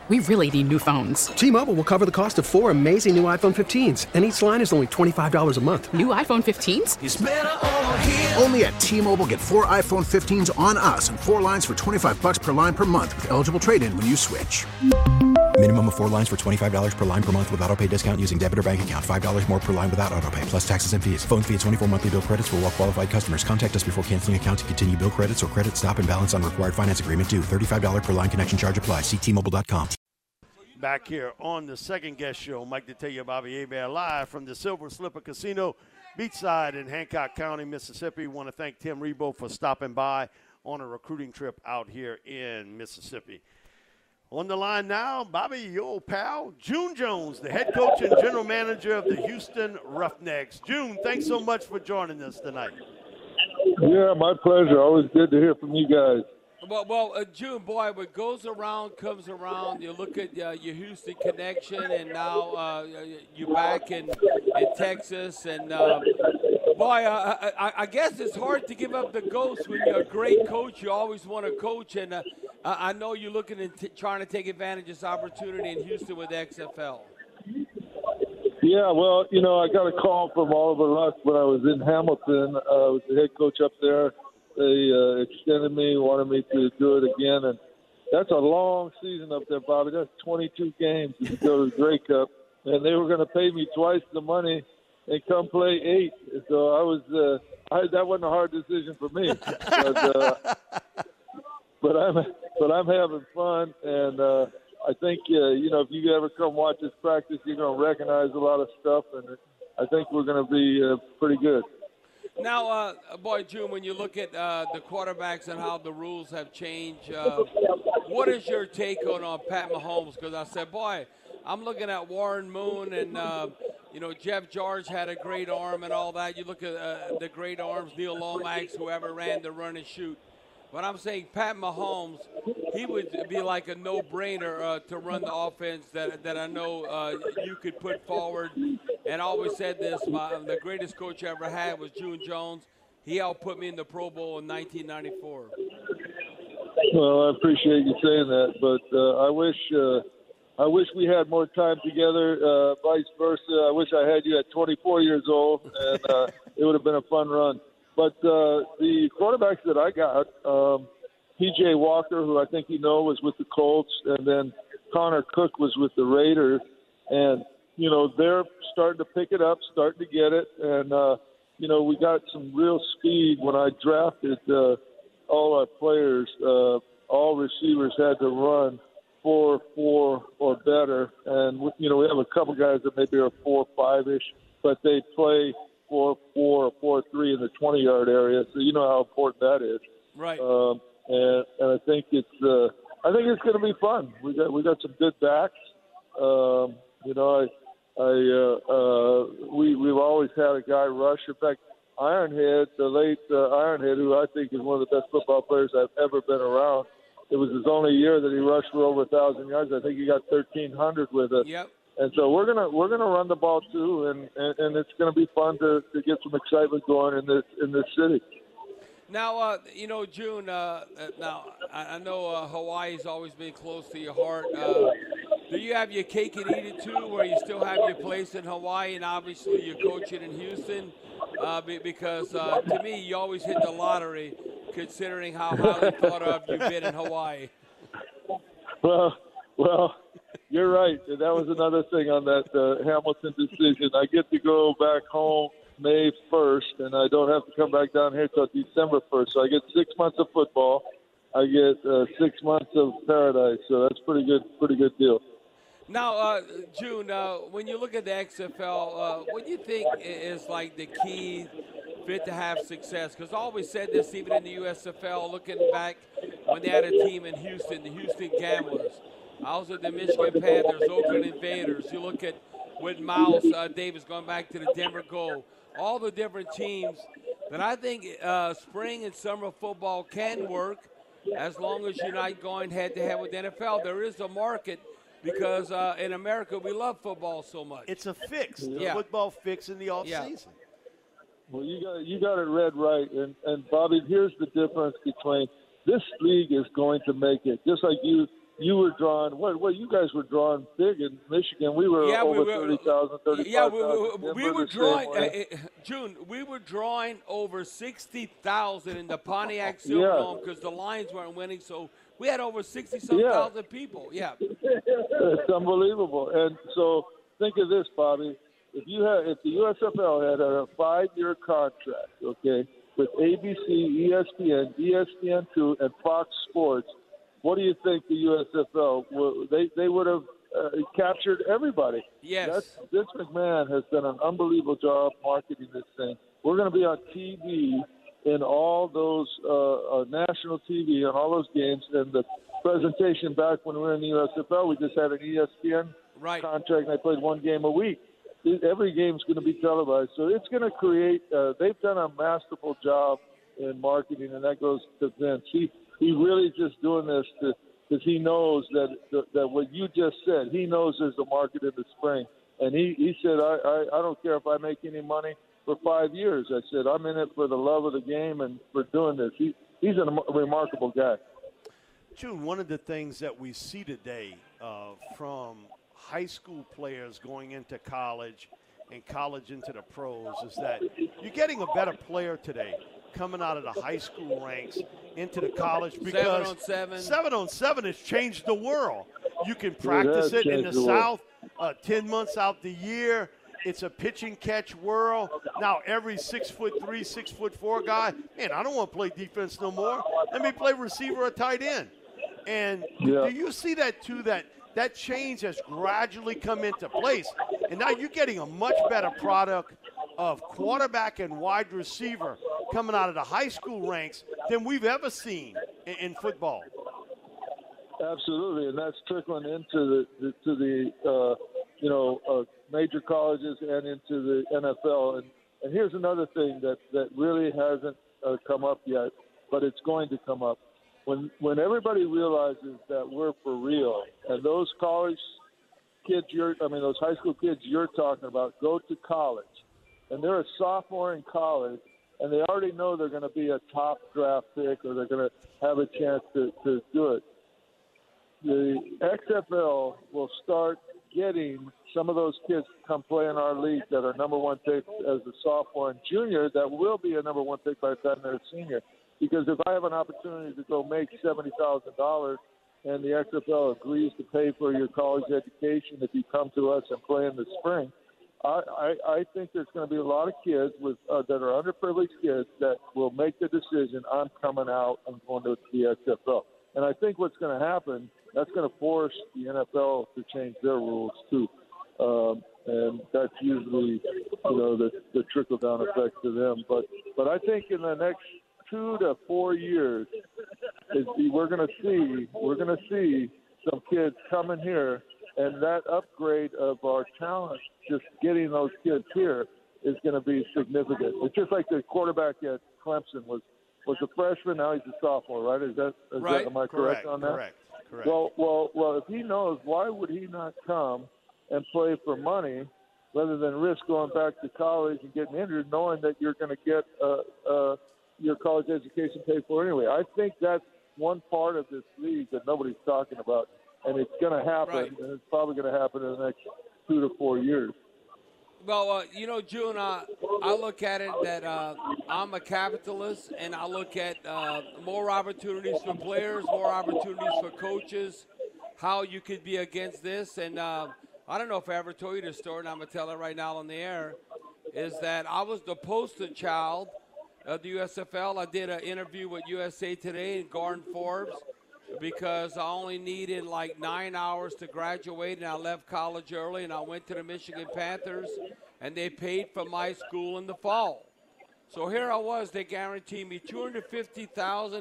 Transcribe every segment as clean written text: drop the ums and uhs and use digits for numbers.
We really need new phones. T-Mobile will cover the cost of 4 amazing new iPhone 15s, and each line is only $25 a month. New iPhone 15s? It's better over here. Only at T-Mobile, get 4 iPhone 15s on us and 4 lines for $25 per line per month with eligible trade-in when you switch. Minimum of 4 lines for $25 per line per month with autopay discount using debit or bank account. $5 more per line without autopay, plus taxes and fees. Phone fee at 24 monthly bill credits for well-qualified customers. Contact us before canceling account to continue bill credits or credit stop and balance on required finance agreement due. $35 per line connection charge applies. See T-Mobile.com. Back here on the second guest show, Mike Detillier, Bobby Hebert, live from the Silver Slipper Casino, beachside in Hancock County, Mississippi. Want to thank Tim Rebowe for stopping by on a recruiting trip out here in Mississippi. On the line now, Bobby, your old pal, June Jones, the head coach and general manager of the Houston Roughnecks. June, thanks so much for joining us tonight. Yeah, my pleasure. Always good to hear from you guys. Well, June, boy, what goes around comes around. You look at your Houston connection, and now you're back in Texas. And, boy, I guess it's hard to give up the ghost when you're a great coach. You always want to coach. And I know you're looking and trying to take advantage of this opportunity in Houston with the XFL. Yeah, well, you know, I got a call from Oliver Luck when I was in Hamilton. I was the head coach up there. They extended me, wanted me to do it again. And that's a long season up there, Bobby. That's 22 games to go to the Grey Cup. And they were going to pay me twice the money and come play 8. So that wasn't a hard decision for me. But I'm having fun, and I think you know, if you ever come watch this practice, you're going to recognize a lot of stuff, and I think we're going to be pretty good. Now, boy, June, when you look at the quarterbacks and how the rules have changed, what is your take on Pat Mahomes? Because I said, boy, I'm looking at Warren Moon and, you know, Jeff George had a great arm and all that. You look at the great arms, Neil Lomax, whoever ran the run and shoot. But I'm saying Pat Mahomes, he would be like a no-brainer to run the offense that I know you could put forward. And I always said this, the greatest coach I ever had was June Jones. He output me in the Pro Bowl in 1994. Well, I appreciate you saying that, but I wish we had more time together, vice versa. I wish I had you at 24 years old, and it would have been a fun run. But the quarterbacks that I got, P.J. Walker, who I think you know was with the Colts, and then Connor Cook was with the Raiders. And, you know, they're starting to pick it up, starting to get it. And, you know, we got some real speed when I drafted all our players. All receivers had to run 4.4 or better. And, you know, we have a couple guys that maybe are 4.5-ish, but they play 4.4 or 4.3 in the 20-yard area, so you know how important that is. Right. And I think it's going to be fun. We got some good backs. You know, we've always had a guy rush. In fact, Ironhead, the late Ironhead, who I think is one of the best football players I've ever been around. It was his only year that he rushed for over 1,000 yards. I think he got 1,300 with us. Yep. And so we're gonna run the ball too, and it's gonna be fun to get some excitement going in this city. Now, you know, June. Now I know Hawaii's always been close to your heart. Do you have your cake and eat it too, where you still have your place in Hawaii, and obviously you're coaching in Houston? Because to me, you always hit the lottery, considering how highly thought of you've been in Hawaii. Well, you're right. That was another thing on that Hamilton decision. I get to go back home May 1st, and I don't have to come back down here till December 1st. So I get 6 months of football. I get 6 months of paradise. So that's pretty good deal. Now, June, when you look at the XFL, what do you think is like the key fit to have success? Because I always said this, even in the USFL, looking back when they had a team in Houston, the Houston Gamblers. I was at the Michigan Panthers, Oakland Invaders. You look at with Miles Davis going back to the Denver Gold. All the different teams that I think spring and summer football can work as long as you're not going head-to-head with the NFL. There is a market because in America we love football so much. It's a fix. Yeah. Football fix in the offseason. Yeah. Well, you got it read right. And Bobby, here's the difference between this league is going to make it. Just like you you were drawing. Well, you guys were drawing big in Michigan. We were over 30,000, 35,000. Yeah, we were drawing. June, we were drawing over 60,000 in the Pontiac Silverdome because the Lions weren't winning. So we had over 60-some thousand people. Yeah, it's unbelievable. And so think of this, Bobby. If the USFL had a 5-year contract, okay, with ABC, ESPN, ESPN2, and Fox Sports, what do you think the USFL they would have captured everybody? Yes. Vince McMahon has done an unbelievable job marketing this thing. We're going to be on TV in all those national TV and all those games. And the presentation back when we were in the USFL, we just had an ESPN contract, and I played one game a week. Every game's going to be televised, so it's going to create. They've done a masterful job in marketing, and that goes to Vince. He really just doing this because he knows that what you just said. He knows there's a market in the spring, and he said, I don't care if I make any money for 5 years. I said I'm in it for the love of the game and for doing this. He's a remarkable guy. June, one of the things that we see today from high school players going into college and college into the pros is that you're getting a better player today coming out of the high school ranks into the college because 7-on-7 has changed the world. You can practice it in the South 10 months out the year. It's a pitch and catch world. Now every 6'3", 6'4" guy, man, I don't want to play defense no more. Let me play receiver or tight end. And do you see that too, that change has gradually come into place? And now you're getting a much better product of quarterback and wide receiver coming out of the high school ranks than we've ever seen in football. Absolutely, and that's trickling into the major colleges and into the NFL. And here's another thing that really hasn't come up yet, but it's going to come up. When everybody realizes that we're for real, and those college kids those high school kids you're talking about go to college, and they're a sophomore in college, and they already know they're going to be a top draft pick or they're going to have a chance to do it. The XFL will start getting some of those kids to come play in our league that are number one picks as a sophomore and junior that will be a number one pick by the time they're a senior. Because if I have an opportunity to go make $70,000 and the XFL agrees to pay for your college education if you come to us and play in the spring, I think there's going to be a lot of kids that are underprivileged kids that will make the decision, I'm coming out, I'm going to the XFL. And I think what's going to happen, that's going to force the NFL to change their rules too. And that's usually, the trickle-down effect to them. But I think in the next 2 to 4 years, we're going to see some kids coming here, and that upgrade of our talent, just getting those kids here, is going to be significant. It's just like the quarterback at Clemson was a freshman, now he's a sophomore, right? Is that am I correct on that? Correct. Well, if he knows, why would he not come and play for money rather than risk going back to college and getting injured, knowing that you're going to get your college education paid for anyway? I think that's one part of this league that nobody's talking about, and it's going to happen, and it's probably going to happen in the next 2 to 4 years. Well, June, I look at it that I'm a capitalist, and I look at more opportunities for players, more opportunities for coaches, how you could be against this. And I don't know if I ever told you this story, and I'm going to tell it right now on the air, is that I was the poster child of the USFL. I did an interview with USA Today and Gordon Forbes because I only needed like 9 hours to graduate, and I left college early, and I went to the Michigan Panthers, and they paid for my school in the fall. So here I was. They guaranteed me $250,000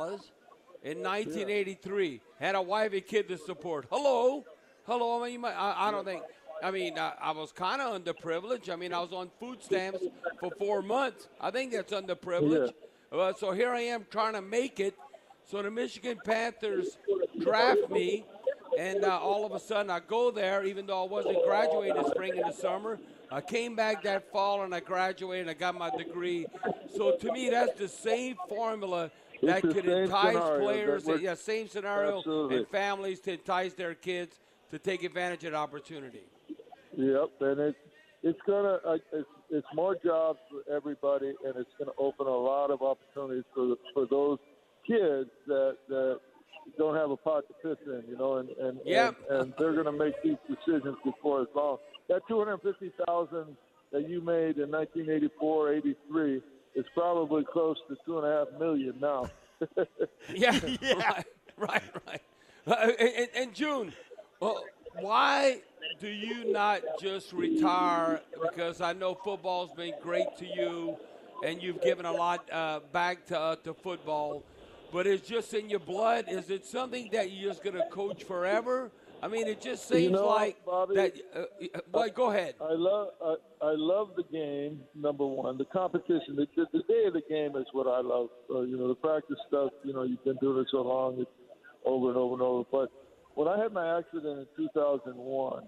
in 1983. Had a wife and kid to support. Hello. I mean, I don't think. I mean, I was kind of underprivileged. I mean, I was on food stamps for 4 months. I think that's underprivileged. Yeah. So here I am trying to make it. So the Michigan Panthers draft me, and all of a sudden I go there, even though I wasn't graduating this spring and the summer. I came back that fall, and I graduated, and I got my degree. So to me, that's the same formula that the could same entice scenario players, that we're- same scenario, Absolutely. and families to entice their kids to take advantage of the opportunity. Yep, and it's gonna it's more jobs for everybody, and it's gonna open a lot of opportunities for those kids that don't have a pot to piss in, and they're gonna make these decisions before it's long. That $250,000 that you made in 1984, 83 is probably close to $2.5 million now. Yeah. Right. And June, well, why do you not just retire? Because I know football's been great to you, and you've given a lot back to football. But it's just in your blood. Is it something that you're just going to coach forever? I mean, it just seems like Bobby, that. Boy, go ahead. I love the game. Number one, the competition. The day of the game is what I love. The practice stuff. You've been doing it so long, it's over and over and over. But when I had my accident in 2001,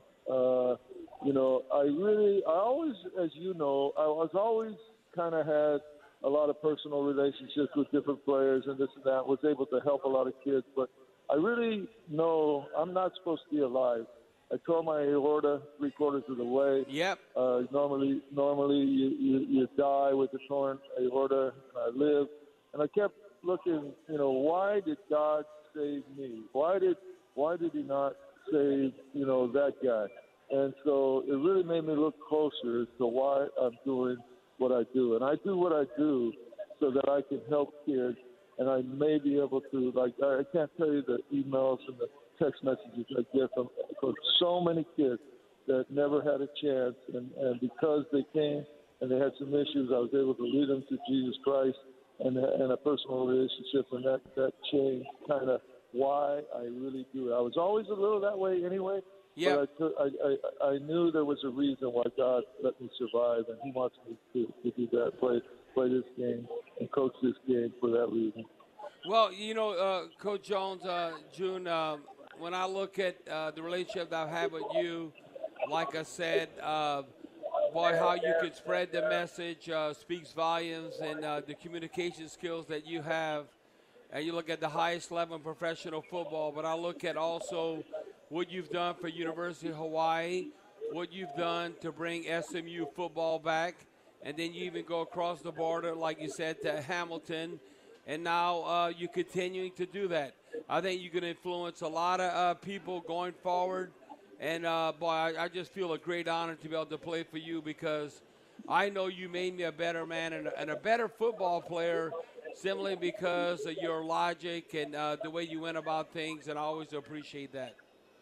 I always, as you know, I was always kind of had a lot of personal relationships with different players and this and that. Was able to help a lot of kids, but I really know I'm not supposed to be alive. I tore my aorta 3/4 of the way. Yep. Normally you die with a torn aorta, and I live. And I kept looking, why did God save me? Why did He not save, that guy? And so it really made me look closer as to why I'm doing what I do. And I do what I do so that I can help kids. And I may be able to, I can't tell you the emails and the text messages I get from so many kids that never had a chance. And because they came and they had some issues, I was able to lead them to Jesus Christ and a personal relationship. And that changed kind of why I really do it. I was always a little that way anyway. Yeah. But I knew there was a reason why God let me survive, and He wants me to do that, play this game and coach this game for that reason. Well, Coach Jones, June, when I look at the relationship that I've had with you, like I said, boy, how you could spread the message speaks volumes, and the communication skills that you have. And you look at the highest level in professional football, but I look at also what you've done for University of Hawaii, what you've done to bring SMU football back, and then you even go across the border, like you said, to Hamilton, and now you're continuing to do that. I think you can influence a lot of people going forward, and, boy, I just feel a great honor to be able to play for you because I know you made me a better man and a better football player simply because of your logic and the way you went about things, and I always appreciate that.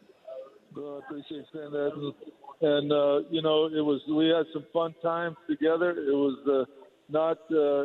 I appreciate saying that. And we had some fun times together. It was not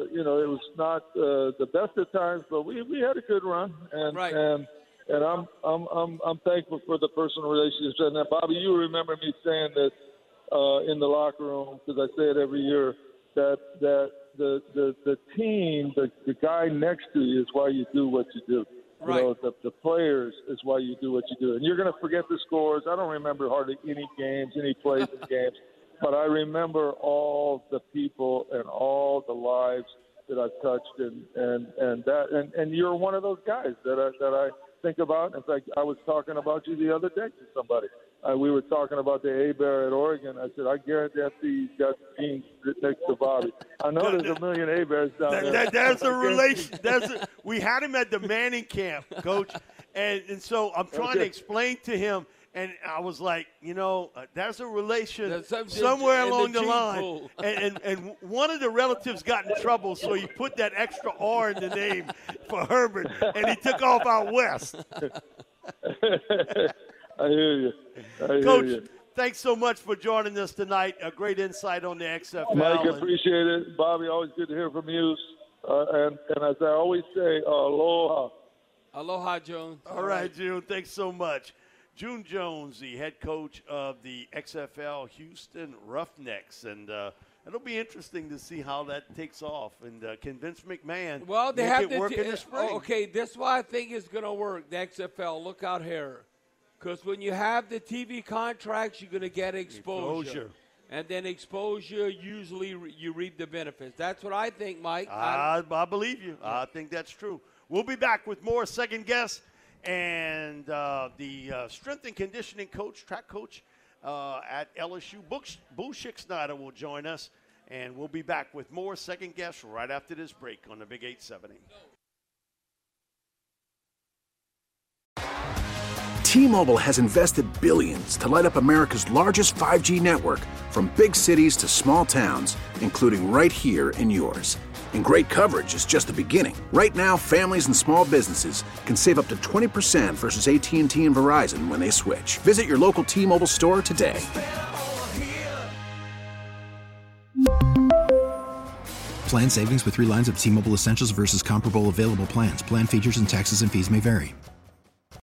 the best of times, but we had a good run. And right. and I'm thankful for the personal relationships. And Bobby, you remember me saying this in the locker room because I say it every year that the team, the guy next to you is why you do what you do. Right. The players is why you do what you do. And you're going to forget the scores. I don't remember hardly any plays in games, but I remember all the people and all the lives that I've touched, and you're one of those guys that I think about. In fact, I was talking about you the other day to somebody. We were talking about the A-Bear at Oregon. I said, I guarantee he's got genes next to Bobby. I know there's a million A-Bears down there. There's a relation. We had him at the Manning camp, Coach, and so I'm trying to explain to him, and I was like, there's a relation somewhere along the line. And one of the relatives got in trouble, so he put that extra R in the name for Herbert, and he took off out west. I hear you. Coach, thanks so much for joining us tonight. A great insight on the XFL. Mike, appreciate it. Bobby, always good to hear from you. And as I always say, aloha. Aloha, June. All right, June. Thanks so much. June Jones, the head coach of the XFL Houston Roughnecks. And it'll be interesting to see how that takes off. And can Vince McMahon they make have it work in the spring? Okay, this is why I think it's going to work, the XFL. Look out here. Because when you have the TV contracts, you're going to get exposure. And then exposure, usually you reap the benefits. That's what I think, Mike. I believe you. I think that's true. We'll be back with more Second Guess, and the strength and conditioning coach, track coach at LSU, Boo Schick-Snyder, will join us, and we'll be back with more Second Guess right after this break on the Big 870. T-Mobile has invested billions to light up America's largest 5G network, from big cities to small towns, including right here in yours. And great coverage is just the beginning. Right now, families and small businesses can save up to 20% versus AT&T and Verizon when they switch. Visit your local T-Mobile store today. Plan savings with 3 lines of T-Mobile Essentials versus comparable available plans. Plan features and taxes and fees may vary.